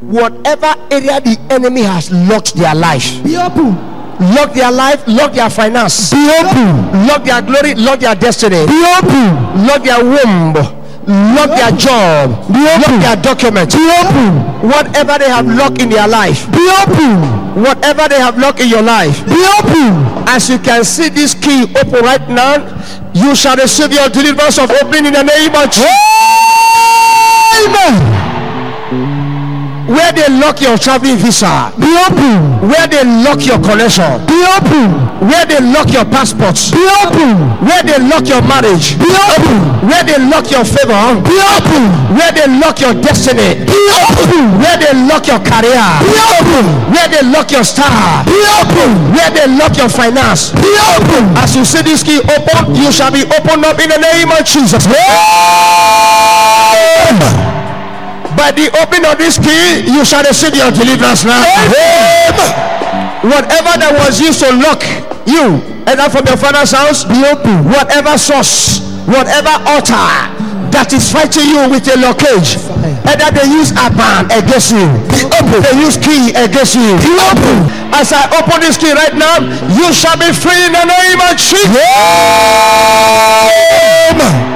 Whatever area the enemy has locked their life, Be open. lock their life, lock their finance, Be open. lock their glory, lock their destiny, Be open. lock their womb, lock their job, lock their documents. Be open. Whatever they have locked in their life, Be open. whatever they have locked in your life, Be open. as you can see this key open right now, you shall receive your deliverance of opening in the name of Jesus. Amen. Where they lock your traveling visa, Be open. where they lock your connection, Be open. where they lock your passports, Be open. where they lock your marriage, Be open. where they lock your favor, Be open. where they lock your destiny, Be open. where they lock your career, Be open. where they lock your star, Be open. where they lock your finance. Be open. As you see this key open, you shall be opened up in the name of Jesus. By the opening of this key, you shall receive your deliverance now. Whatever that was used to lock you, either from your father's house, be open. Whatever source, whatever altar that is fighting you with a blockage, either they use a ban against you, be open. They use key against you, be open. As I open this key right now, you shall be free in the name of Jesus.